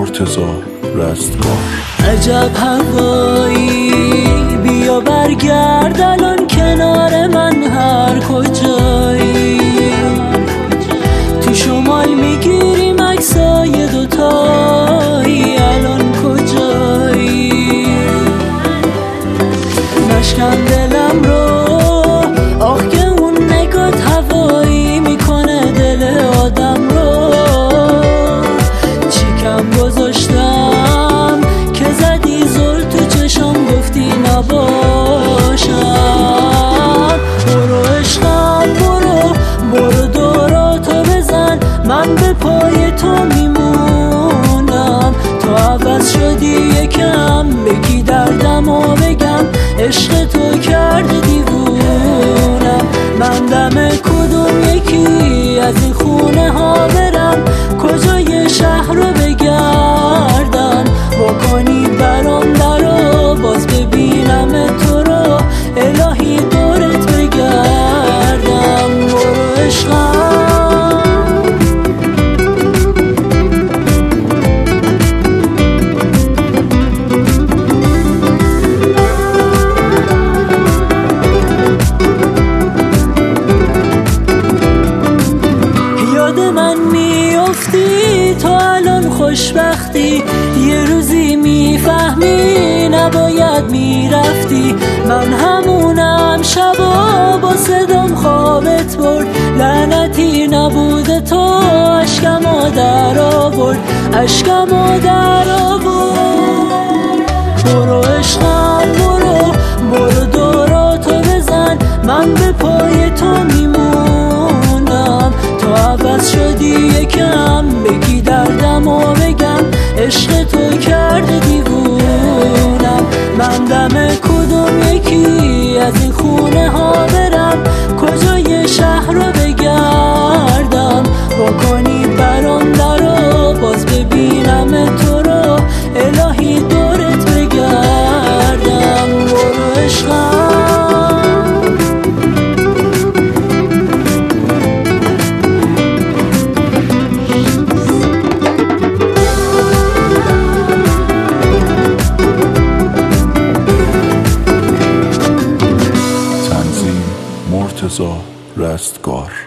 مرتضی رستگار. عجب هوایی، بیا برگرد الان کنار من هر کجایی. تو شمال میگیریم عکسای دوتایی، الان کجایی؟ مشکم دلم رو آخ که اون نگات هوایی میکنه دل آدم رو. چیکم گذاشتم که زدی زل تو چشم گفتی نباشم. برو عشقم برو دوراتو بزن، من به پای تو میمونم. تو عوض شدی یکم، بگی دردمو بگم، عشق تو کرده دیوونم. من دم کدوم یکی از این خونه ها برم، کجای شهر رو بگردم. واکنی برام درو باز ببینم تو رو، الهی دورت بگردم. برو عشقم. من میافتی تو الان خوشبختی، یه روزی میفهمی نباید میرفتی. من همونم شبا با صدام خوابت برد، لعنتی نبوده تو اشکمو در آورد، اشکمو در آورد. برو عشقم برو دوراتو بزن، من به پای تو میمونم. تو عوض شدی یکم، بگی دردمو بگم، عشق تو کرده دیوونم. من دم کدوم یکی از این خونه ها برم، کجای شهر رو بگردم. واکنی برام درو باز ببینم تو رو، الهی دورت بگردم. برو عشقم. مرتضی رستگار.